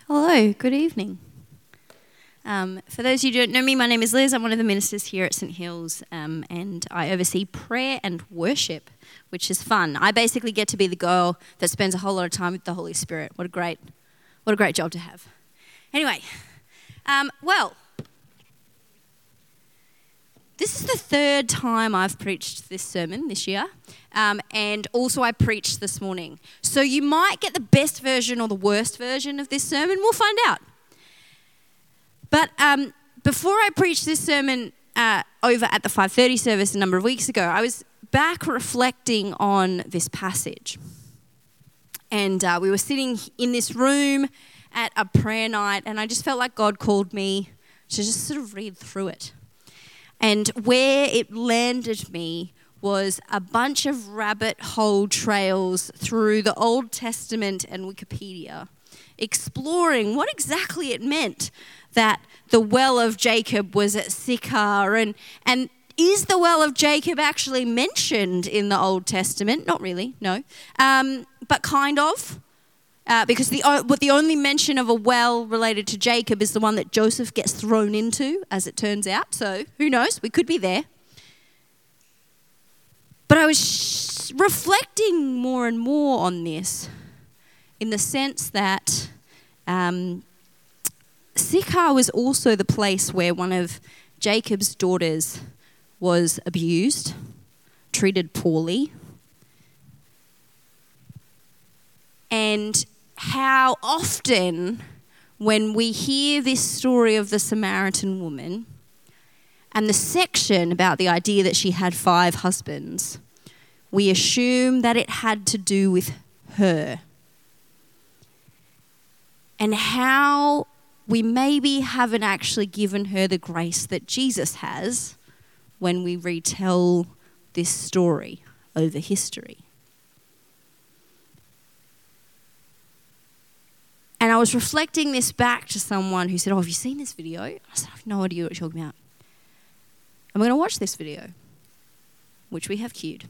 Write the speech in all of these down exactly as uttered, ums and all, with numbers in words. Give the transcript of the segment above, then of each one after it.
Hello, good evening. Um, for those of you who don't know me, my name is Liz. I'm one of the ministers here at St Hills, um, and I oversee prayer and worship, which is fun. I basically get to be the girl that spends a whole lot of time with the Holy Spirit. What a great, what a great job to have. Anyway, um, well, this is the third time I've preached this sermon this year, um, and also I preached this morning. So you might get the best version or the worst version of this sermon. We'll find out. But um, before I preached this sermon uh, over at the five thirty service a number of weeks ago, I was back reflecting on this passage. And uh, we were sitting in this room at a prayer night, and I just felt like God called me to just sort of read through it. And where it landed me was a bunch of rabbit hole trails through the Old Testament and Wikipedia, exploring what exactly it meant that the well of Jacob was at Sychar, and and is the well of Jacob actually mentioned in the Old Testament? Not really, no, um, but kind of. Uh, because the what the only mention of a well related to Jacob is the one that Joseph gets thrown into, as it turns out. So who knows? We could be there. But I was sh- reflecting more and more on this in the sense that um, Sychar was also the place where one of Jacob's daughters was abused, treated poorly, and how often when we hear this story of the Samaritan woman and the section about the idea that she had five husbands, we assume that it had to do with her. And how we maybe haven't actually given her the grace that Jesus has when we retell this story over history. And I was reflecting this back to someone who said, oh, have you seen this video? I said, I have no idea what you're talking about. And we're going to watch this video, which we have queued.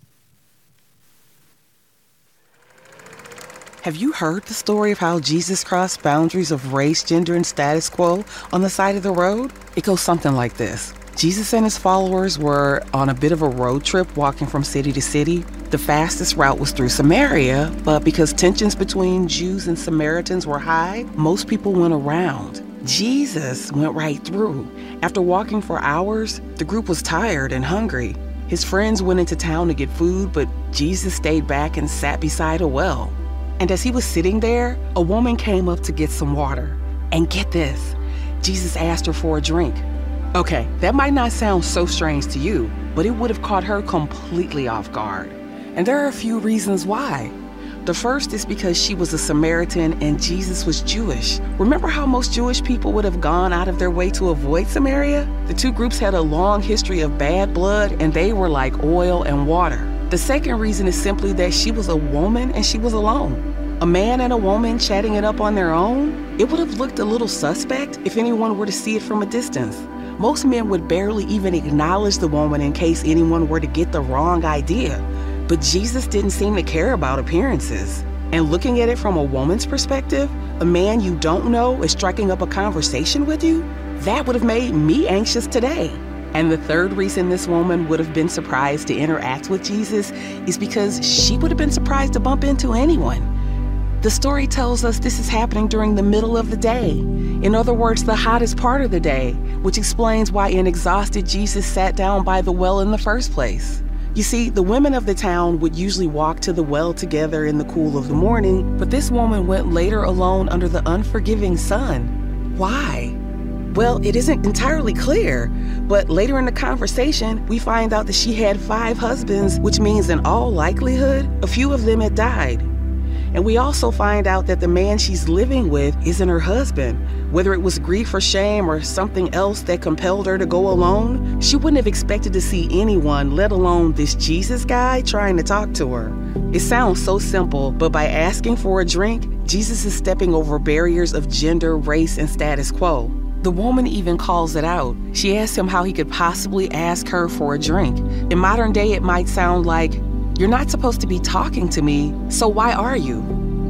Have you heard the story of how Jesus crossed boundaries of race, gender, and status quo on the side of the road? It goes something like this. Jesus and his followers were on a bit of a road trip walking from city to city. The fastest route was through Samaria, but because tensions between Jews and Samaritans were high, most people went around. Jesus went right through. After walking for hours, the group was tired and hungry. His friends went into town to get food, but Jesus stayed back and sat beside a well. And as he was sitting there, a woman came up to get some water. And get this, Jesus asked her for a drink. Okay, that might not sound so strange to you, but it would have caught her completely off guard. And there are a few reasons why. The first is because she was a Samaritan and Jesus was Jewish. Remember how most Jewish people would have gone out of their way to avoid Samaria? The two groups had a long history of bad blood, and they were like oil and water. The second reason is simply that she was a woman and she was alone. A man and a woman chatting it up on their own? It would have looked a little suspect if anyone were to see it from a distance. Most men would barely even acknowledge the woman in case anyone were to get the wrong idea. But Jesus didn't seem to care about appearances. And looking at it from a woman's perspective, a man you don't know is striking up a conversation with you? That would have made me anxious today. And the third reason this woman would have been surprised to interact with Jesus is because she would have been surprised to bump into anyone. The story tells us this is happening during the middle of the day. In other words, the hottest part of the day, which explains why an exhausted Jesus sat down by the well in the first place. You see, the women of the town would usually walk to the well together in the cool of the morning, but this woman went later alone under the unforgiving sun. Why? Well, it isn't entirely clear, but later in the conversation, we find out that she had five husbands, which means in all likelihood, a few of them had died. And we also find out that the man she's living with isn't her husband. Whether it was grief or shame or something else that compelled her to go alone, she wouldn't have expected to see anyone, let alone this Jesus guy, trying to talk to her. It sounds so simple, but by asking for a drink, Jesus is stepping over barriers of gender, race, and status quo. The woman even calls it out. She asks him how he could possibly ask her for a drink. In modern day, it might sound like, "You're not supposed to be talking to me, so why are you?"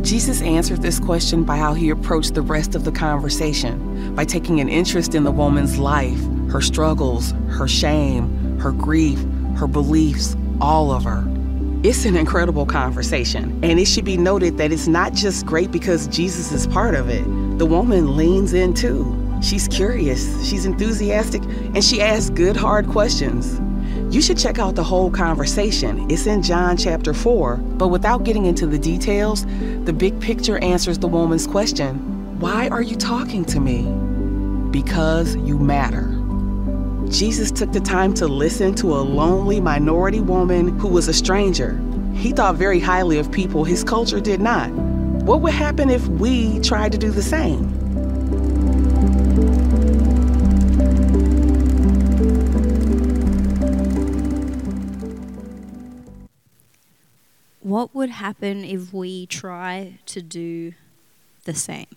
Jesus answered this question by how he approached the rest of the conversation, by taking an interest in the woman's life, her struggles, her shame, her grief, her beliefs, all of her. It's an incredible conversation, and it should be noted that it's not just great because Jesus is part of it. The woman leans in too. She's curious, she's enthusiastic, and she asks good, hard questions. You should check out the whole conversation. It's in John chapter four, but without getting into the details, the big picture answers the woman's question, why are you talking to me? Because you matter. Jesus took the time to listen to a lonely minority woman who was a stranger. He thought very highly of people his culture did not. What would happen if we tried to do the same? What would happen if we try to do the same?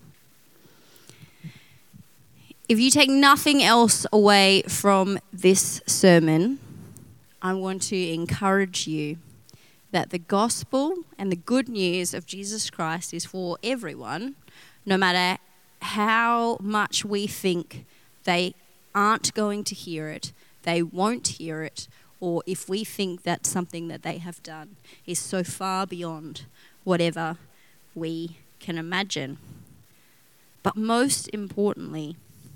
If you take nothing else away from this sermon, I want to encourage you that the gospel and the good news of Jesus Christ is for everyone, no matter how much we think they aren't going to hear it, they won't hear it, or if we think that something that they have done is so far beyond whatever we can imagine. But most importantly,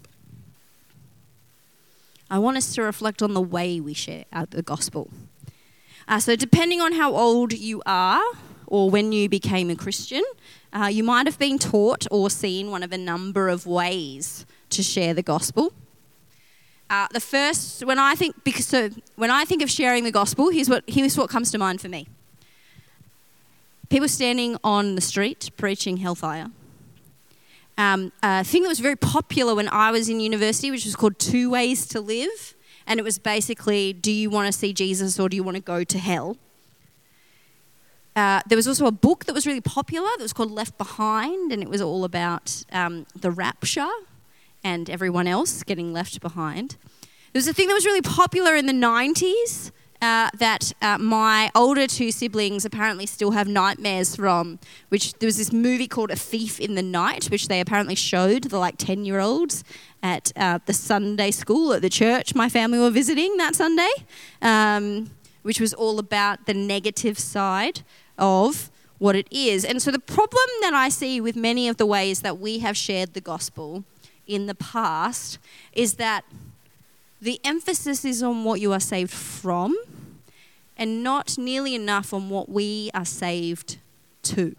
I want us to reflect on the way we share the gospel. Uh, so depending on how old you are or when you became a Christian, uh, you might have been taught or seen one of a number of ways to share the gospel. Uh, the first, when I think, because so when I think of sharing the gospel, here's what here's what comes to mind for me. People standing on the street preaching hellfire. Um, a thing that was very popular when I was in university, which was called Two Ways to Live, and it was basically, do you want to see Jesus or do you want to go to hell? Uh, there was also a book that was really popular that was called Left Behind, and it was all about um, the rapture and everyone else getting left behind. There was a thing that was really popular in the nineties uh, that uh, my older two siblings apparently still have nightmares from, which there was this movie called A Thief in the Night, which they apparently showed the like ten-year-olds at uh, the Sunday school at the church my family were visiting that Sunday, um, which was all about the negative side of what it is. And so the problem that I see with many of the ways that we have shared the gospel in the past is that the emphasis is on what you are saved from and not nearly enough on what we are saved to.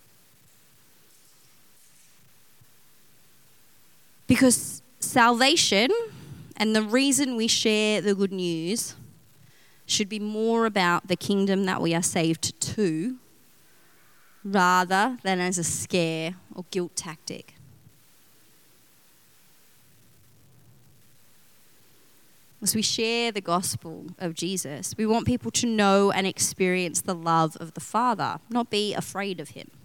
Because salvation and the reason we share the good news should be more about the kingdom that we are saved to rather than as a scare or guilt tactic. As we share the gospel of Jesus, we want people to know and experience the love of the Father, not be afraid of him.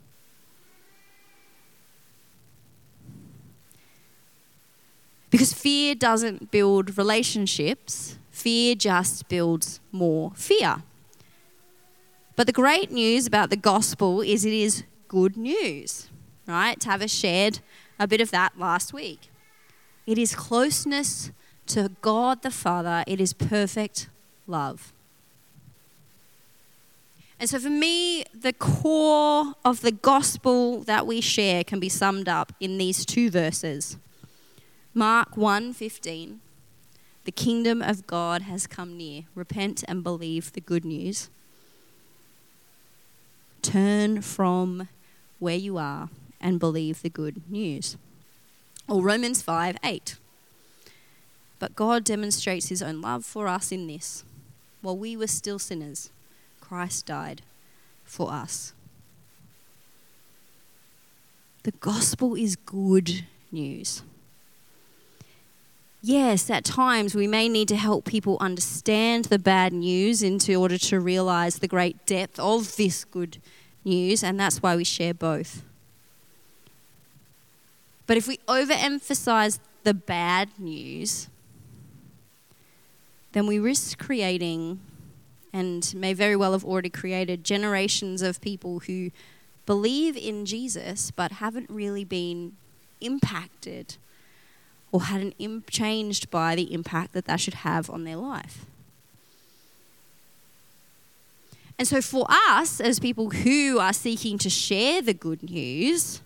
Because fear doesn't build relationships, fear just builds more fear. But the great news about the gospel is it is good news, right? Tavis shared a bit of that last week. It is closeness to God the Father. It is perfect love. And so for me, the core of the gospel that we share can be summed up in these two verses. Mark one fifteen, the kingdom of God has come near. Repent and believe the good news. Turn from where you are and believe the good news. Or Romans five eight. But God demonstrates his own love for us in this. While we were still sinners, Christ died for us. The gospel is good news. Yes, at times we may need to help people understand the bad news in order to realize the great depth of this good news, and that's why we share both. But if we overemphasize the bad news, then we risk creating, and may very well have already created, generations of people who believe in Jesus but haven't really been impacted or had an imp- changed by the impact that that should have on their life. And so for us, as people who are seeking to share the good news,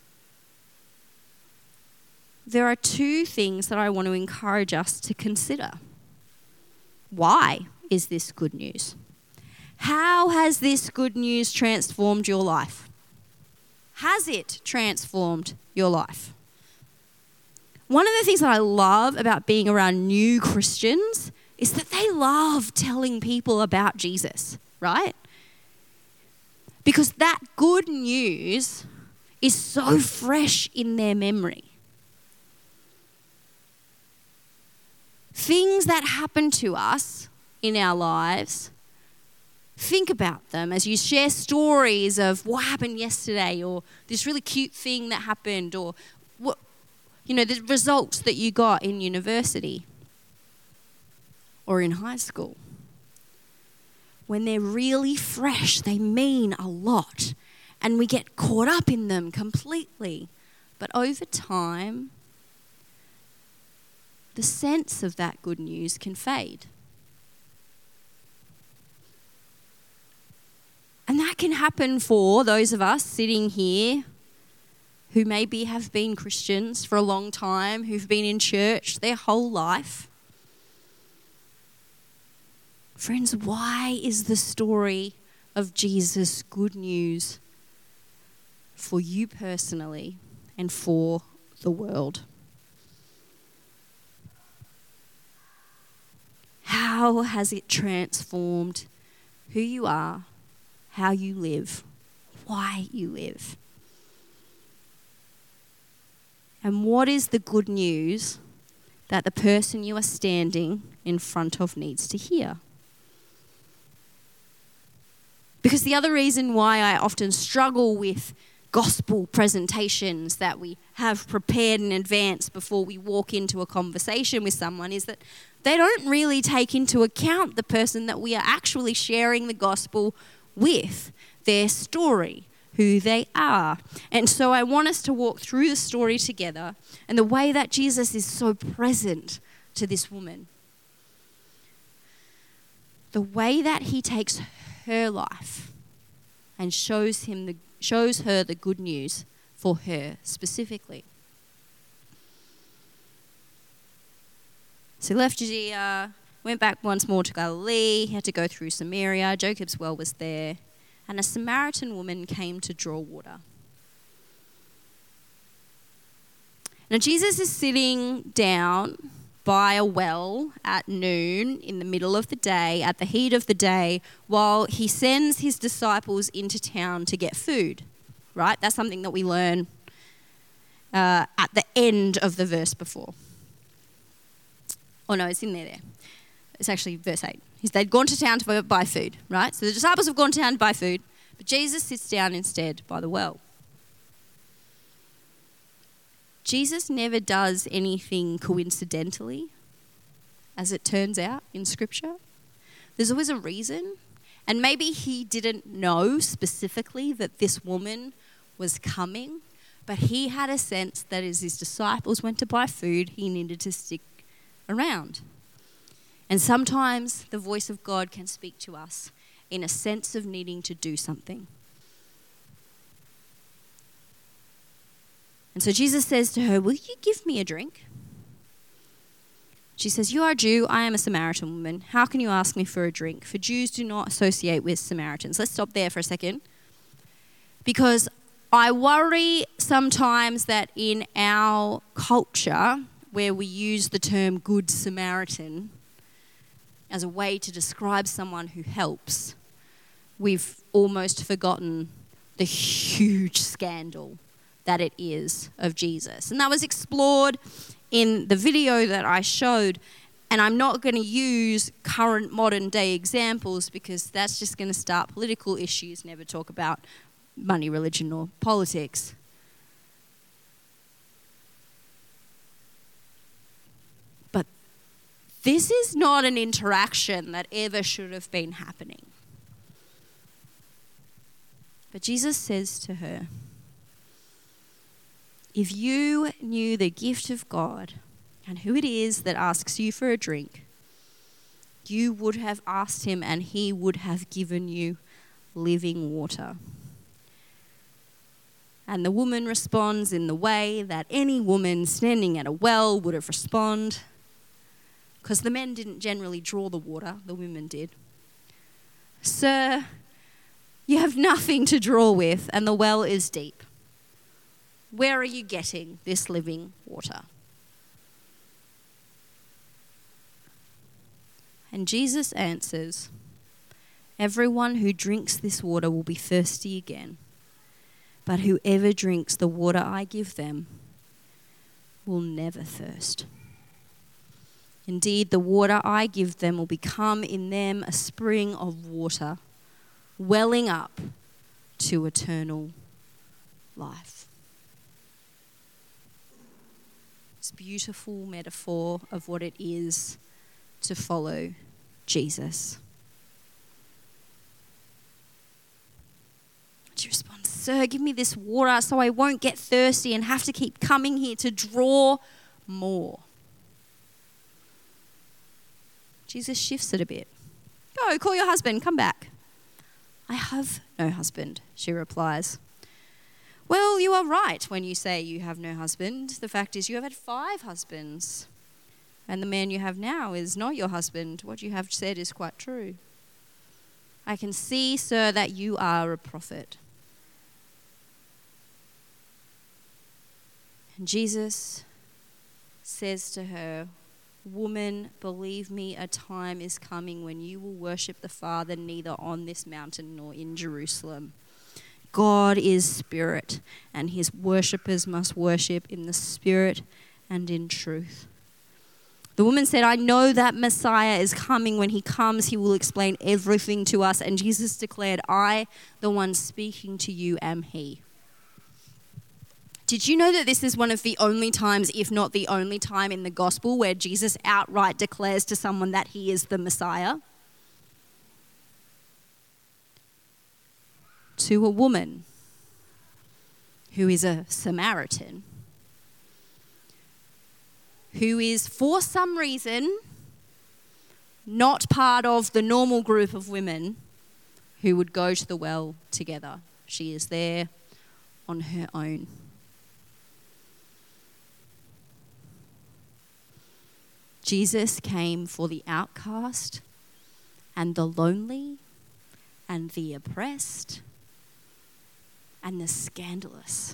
there are two things that I want to encourage us to consider. Why is this good news? How has this good news transformed your life? Has it transformed your life? One of the things that I love about being around new Christians is that they love telling people about Jesus, right? Because that good news is so fresh in their memory. Things that happen to us in our lives, think about them as you share stories of what happened yesterday, or this really cute thing that happened, or what, you know, the results that you got in university or in high school. When they're really fresh, they mean a lot, and we get caught up in them completely. But over time, the sense of that good news can fade. And that can happen for those of us sitting here who maybe have been Christians for a long time, who've been in church their whole life. Friends, why is the story of Jesus good news for you personally and for the world? How has it transformed who you are, how you live, why you live? And what is the good news that the person you are standing in front of needs to hear? Because the other reason why I often struggle with gospel presentations that we have prepared in advance before we walk into a conversation with someone is that they don't really take into account the person that we are actually sharing the gospel with, their story, who they are. And so I want us to walk through the story together and the way that Jesus is so present to this woman. The way that he takes her life and shows him the shows her the good news for her specifically. So he left Judea, went back once more to Galilee. He had to go through Samaria. Jacob's well was there. And a Samaritan woman came to draw water. Now Jesus is sitting down by a well at noon in the middle of the day, at the heat of the day, while he sends his disciples into town to get food, right? That's something that we learn uh, at the end of the verse before. Oh no, it's in there there. It's actually verse eight. They'd gone to town to buy food, right? So the disciples have gone to town to buy food, but Jesus sits down instead by the well. Jesus never does anything coincidentally, as it turns out in Scripture. There's always a reason. And maybe he didn't know specifically that this woman was coming, but he had a sense that as his disciples went to buy food, he needed to stick around. And sometimes the voice of God can speak to us in a sense of needing to do something. And so Jesus says to her, "Will you give me a drink?" She says, "You are a Jew, I am a Samaritan woman. How can you ask me for a drink? For Jews do not associate with Samaritans." Let's stop there for a second. Because I worry sometimes that in our culture, where we use the term Good Samaritan as a way to describe someone who helps, we've almost forgotten the huge scandal that it is of Jesus. And that was explored in the video that I showed. And I'm not going to use current modern day examples because that's just going to start political issues, never talk about money, religion, or politics. But this is not an interaction that ever should have been happening. But Jesus says to her, if you knew the gift of God and who it is that asks you for a drink, you would have asked him and he would have given you living water. And the woman responds in the way that any woman standing at a well would have responded, because the men didn't generally draw the water, the women did. Sir, you have nothing to draw with, and the well is deep. Where are you getting this living water? And Jesus answers, everyone who drinks this water will be thirsty again, but whoever drinks the water I give them will never thirst. Indeed, the water I give them will become in them a spring of water, welling up to eternal life. This beautiful metaphor of what it is to follow Jesus. She responds, Sir, give me this water so I won't get thirsty and have to keep coming here to draw more. Jesus shifts it a bit. Go, call your husband, come back. I have no husband, she replies. Well, you are right when you say you have no husband. The fact is you have had five husbands, and the man you have now is not your husband. What you have said is quite true. I can see, sir, that you are a prophet. And Jesus says to her, Woman, believe me, a time is coming when you will worship the Father neither on this mountain nor in Jerusalem. God is spirit, and his worshippers must worship in the spirit and in truth. The woman said, I know that Messiah is coming. When he comes, he will explain everything to us. And Jesus declared, I, the one speaking to you, am he. Did you know that this is one of the only times, if not the only time in the gospel, where Jesus outright declares to someone that he is the Messiah? To a woman who is a Samaritan, who is for some reason not part of the normal group of women who would go to the well together. She is there on her own. Jesus came for the outcast and the lonely and the oppressed and the scandalous.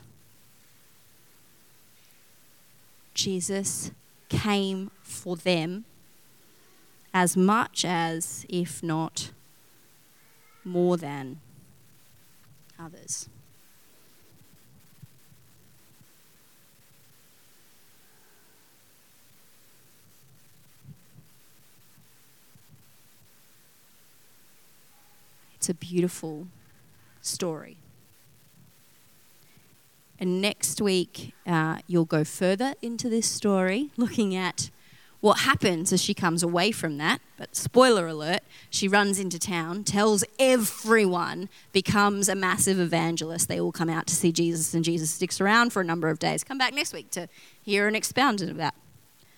Jesus came for them as much as, if not more than, others. It's a beautiful story. And next week, uh, you'll go further into this story, looking at what happens as she comes away from that. But spoiler alert, she runs into town, tells everyone, becomes a massive evangelist. They all come out to see Jesus, and Jesus sticks around for a number of days. Come back next week to hear an expounding of that.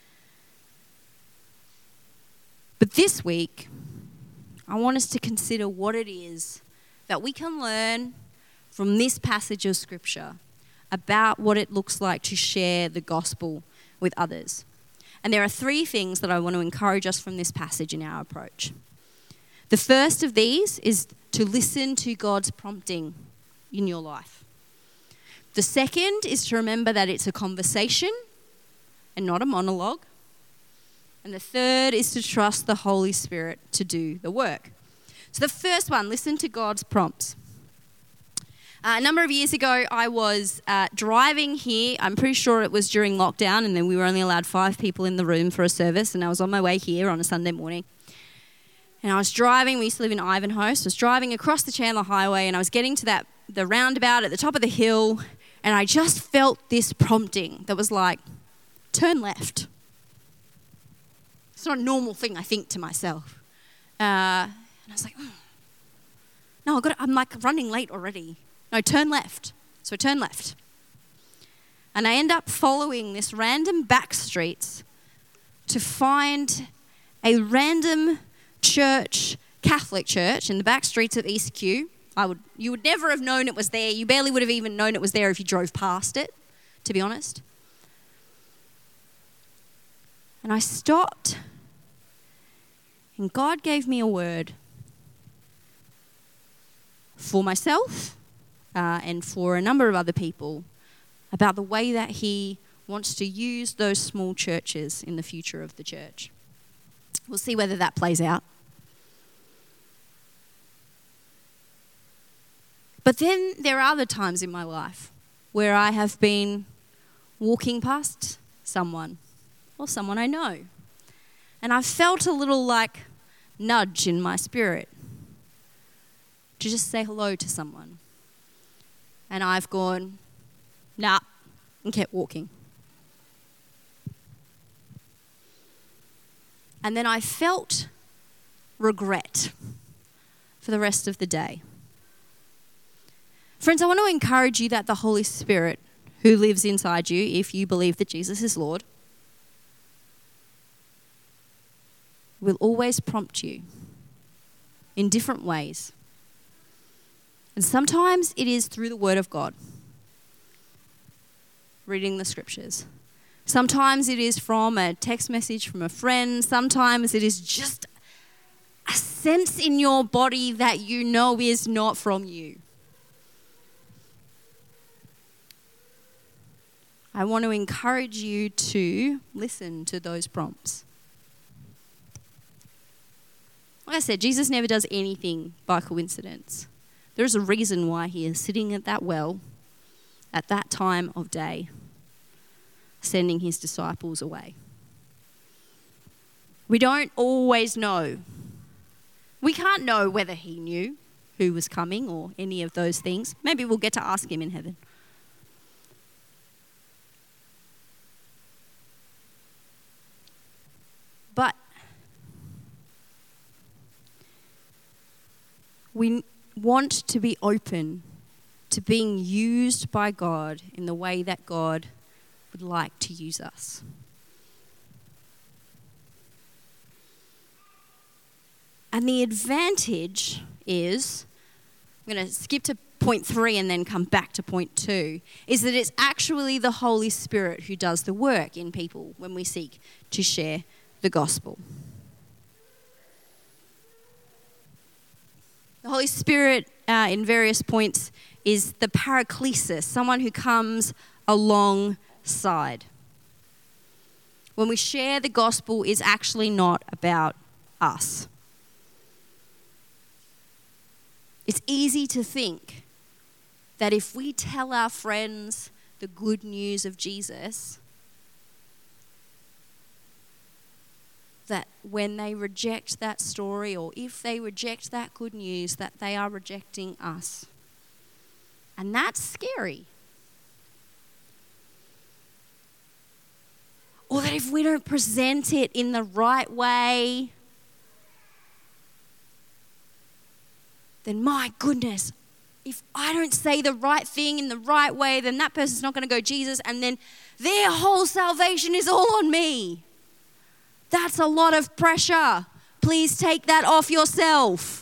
But this week, I want us to consider what it is that we can learn from this passage of Scripture about what it looks like to share the gospel with others. And there are three things that I want to encourage us from this passage in our approach. The first of these is to listen to God's prompting in your life. The second is to remember that it's a conversation and not a monologue. And the third is to trust the Holy Spirit to do the work. So the first one, listen to God's prompts. Uh, a number of years ago, I was uh, driving here. I'm pretty sure it was during lockdown, and then we were only allowed five people in the room for a service, and I was on my way here on a Sunday morning. And I was driving, we used to live in Ivanhoe, so I was driving across the Chandler Highway, and I was getting to that the roundabout at the top of the hill, and I just felt this prompting that was like, turn left. It's not a normal thing I think to myself. Uh, and I was like, oh. no, I've got to, I'm like running late already. No, turn left. So I turn left. And I end up following this random back streets to find a random church, Catholic church, in the back streets of East Kew. I would, you would never have known it was there. You barely would have even known it was there if you drove past it, to be honest. And I stopped, and God gave me a word for myself uh, and for a number of other people about the way that he wants to use those small churches in the future of the church. We'll see whether that plays out. But then there are other times in my life where I have been walking past someone or someone I know, and I've felt a little like nudge in my spirit to just say hello to someone. And I've gone, nah, and kept walking. And then I felt regret for the rest of the day. Friends, I want to encourage you that the Holy Spirit who lives inside you, if you believe that Jesus is Lord, will always prompt you in different ways. And sometimes it is through the Word of God, reading the Scriptures. Sometimes it is from a text message from a friend. Sometimes it is just a sense in your body that you know is not from you. I want to encourage you to listen to those prompts. Like I said, Jesus never does anything by coincidence. There's a reason why he is sitting at that well at that time of day, sending his disciples away. We don't always know. We can't know whether he knew who was coming or any of those things. Maybe we'll get to ask him in heaven. But we want to be open to being used by God in the way that God would like to use us. And the advantage is, I'm going to skip to point three and then come back to point two, is that it's actually the Holy Spirit who does the work in people when we seek to share the gospel. The Holy Spirit, uh, in various points, is the paraklesis, someone who comes alongside. When we share the gospel, it's actually not about us. It's easy to think that if we tell our friends the good news of Jesus, that when they reject that story, or if they reject that good news, that they are rejecting us. And that's scary. Or that if we don't present it in the right way, then my goodness, if I don't say the right thing in the right way, then that person's not going to go Jesus, and then their whole salvation is all on me. That's a lot of pressure. Please take that off yourself.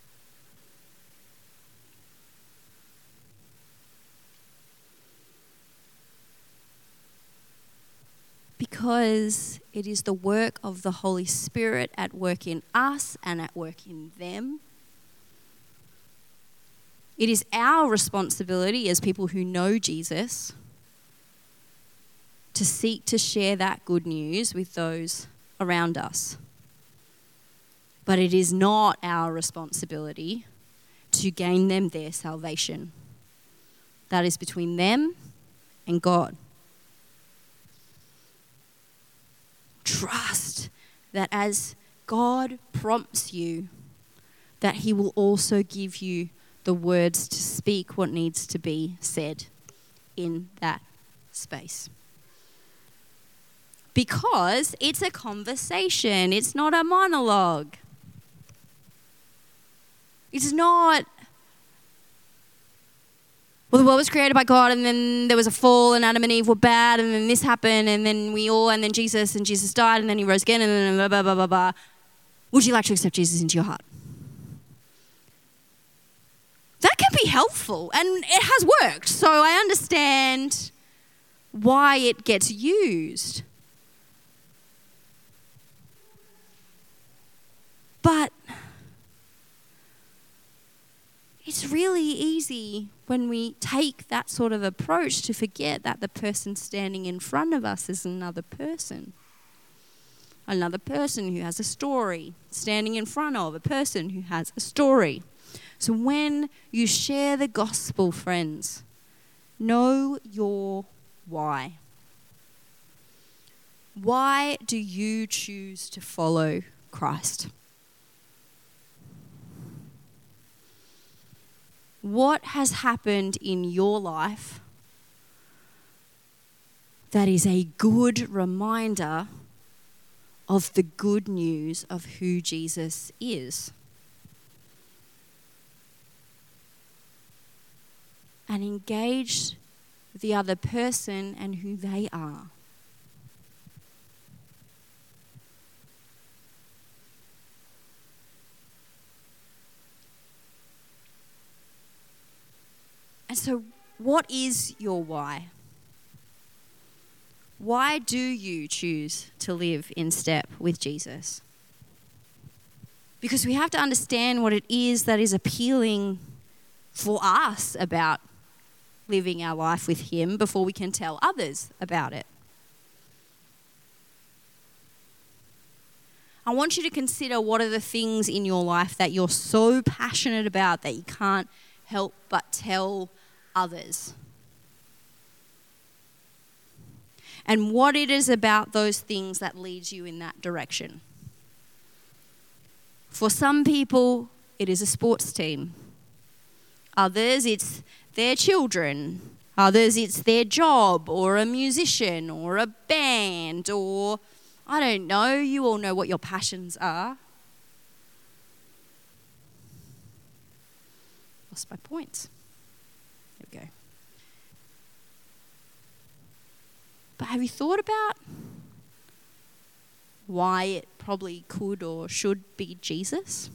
Because it is the work of the Holy Spirit at work in us and at work in them. It is our responsibility as people who know Jesus to seek to share that good news with those around us. But it is not our responsibility to gain them their salvation. That is between them and God. Trust that as God prompts you, that he will also give you the words to speak what needs to be said in that space. Because it's a conversation, it's not a monologue. It's not well, the world was created by God, and then there was a fall, and Adam and Eve were bad, and then this happened, and then we all, and then Jesus, and Jesus died, and then he rose again, and then blah, blah, blah, blah, blah. Would you like to accept Jesus into your heart? That can be helpful, and it has worked, so I understand why it gets used. But it's really easy when we take that sort of approach to forget that the person standing in front of us is another person. Another person who has a story, standing in front of a person who has a story. So when you share the gospel, friends, know your why. Why do you choose to follow Christ? What has happened in your life that is a good reminder of the good news of who Jesus is? And engage the other person and who they are. And so, what is your why? Why do you choose to live in step with Jesus? Because we have to understand what it is that is appealing for us about living our life with him before we can tell others about it. I want you to consider what are the things in your life that you're so passionate about that you can't help but tell others. And what it is about those things that leads you in that direction. For some people, it is a sports team. Others, it's their children. Others, it's their job or a musician or a band or, I don't know, you all know what your passions are. Lost my points. There we go. But have you thought about why it probably could or should be Jesus?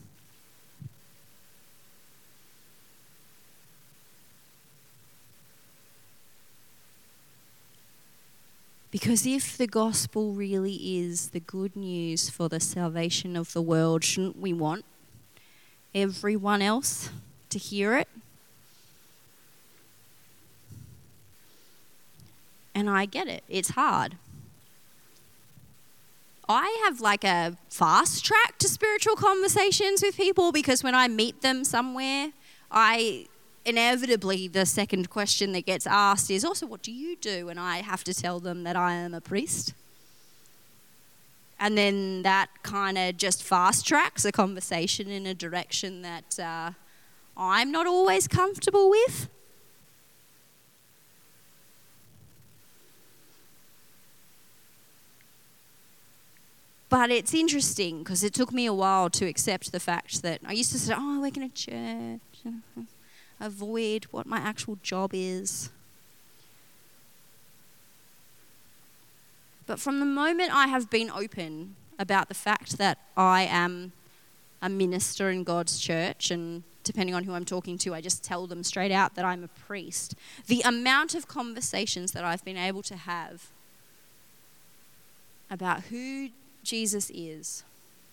Because if the gospel really is the good news for the salvation of the world, shouldn't we want everyone else to hear it? And I get it. It's hard. I have like a fast track to spiritual conversations with people because when I meet them somewhere, I inevitably, the second question that gets asked is also, what do you do? And I have to tell them that I am a priest. And then that kind of just fast tracks a conversation in a direction that uh, I'm not always comfortable with. But it's interesting because it took me a while to accept the fact that I used to say, oh, I work in a church, avoid what my actual job is. But from the moment I have been open about the fact that I am a minister in God's church, and depending on who I'm talking to, I just tell them straight out that I'm a priest, the amount of conversations that I've been able to have about who Jesus is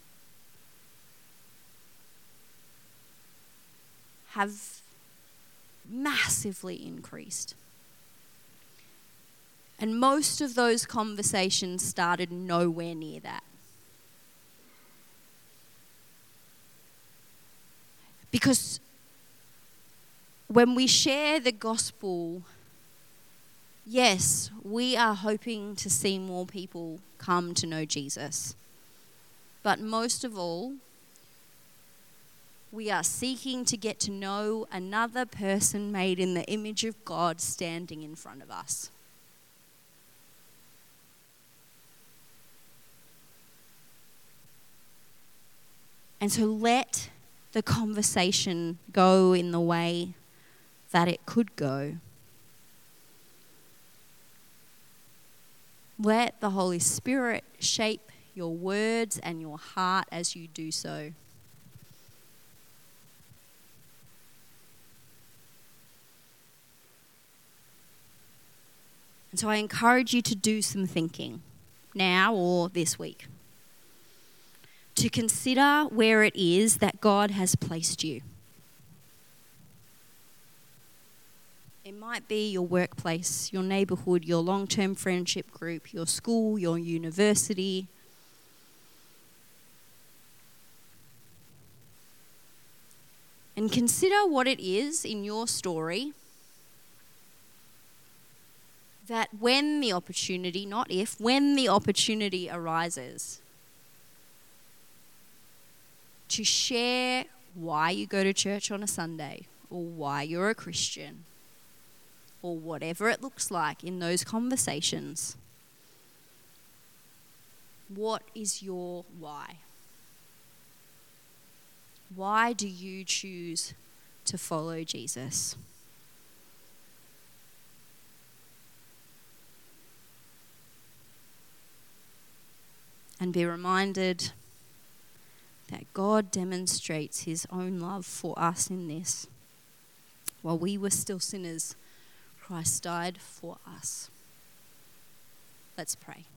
have massively increased. And most of those conversations started nowhere near that. Because when we share the gospel, yes, we are hoping to see more people come to know Jesus. But most of all, we are seeking to get to know another person made in the image of God standing in front of us. And so let the conversation go in the way that it could go. Let the Holy Spirit shape your words and your heart as you do so. And so I encourage you to do some thinking now or this week, to consider where it is that God has placed you. It might be your workplace, your neighbourhood, your long-term friendship group, your school, your university. And consider what it is in your story that when the opportunity, not if, when the opportunity arises to share why you go to church on a Sunday or why you're a Christian or whatever it looks like in those conversations, what is your why? Why do you choose to follow Jesus? And be reminded that God demonstrates his own love for us in this. While we were still sinners, Christ died for us. Let's pray.